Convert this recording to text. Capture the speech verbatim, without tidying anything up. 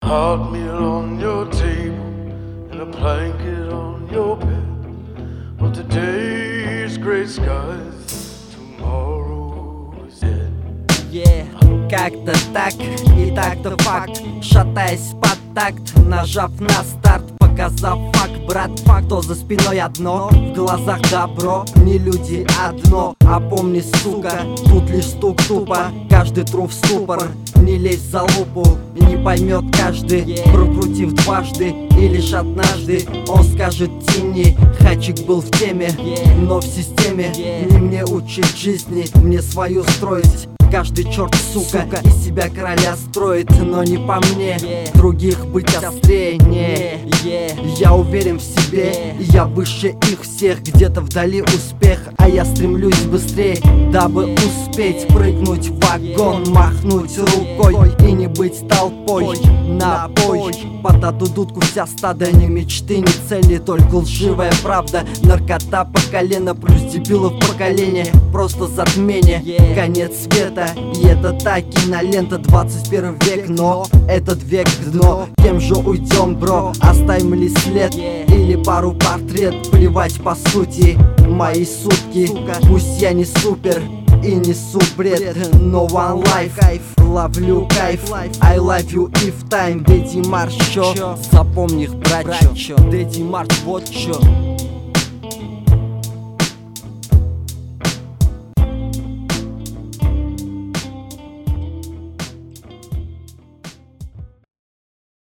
hot meal on your table and a blanket on your bed. But today's gray skies, tomorrow is dead. Yeah, как-то так, и так-то факт. Шатаясь под такт, нажав на старт, показав факт, брат, факт. То за спиной одно, в глазах добро. Не люди одно, а помни, сука, тут лишь стук тупо. Каждый тру в ступор, не лезь за лупу. Не поймет каждый, прокрутив дважды. И лишь однажды он скажет: Тини, Хачик был в теме, но в системе. Не мне учить жизни, мне свою строить. Каждый черт, сука, из себя короля строит, но не по мне. Других быть острее, не. Я уверен в себе, и я выше их всех. Где-то вдали успех, а я стремлюсь быстрее, дабы успеть прыгнуть в вагон, махнуть рукой и не быть толпой. Напой под эту дудку вся стада. Ни мечты, ни цели, только лживая правда. Наркота по колено, плюс дебилов поколение. Просто затмение, конец света. И это та кинолента, двадцать первый век, но этот век дно. Кем же уйдем, бро? Оставим ли след или пару портрет? Плевать по сути, мои сутки. Пусть я не супер и несу бред, но one life, ловлю кайф. I love you if time. Дэдди Марш, чё? Запомни их, братчо. Дэдди Марш, вот чё.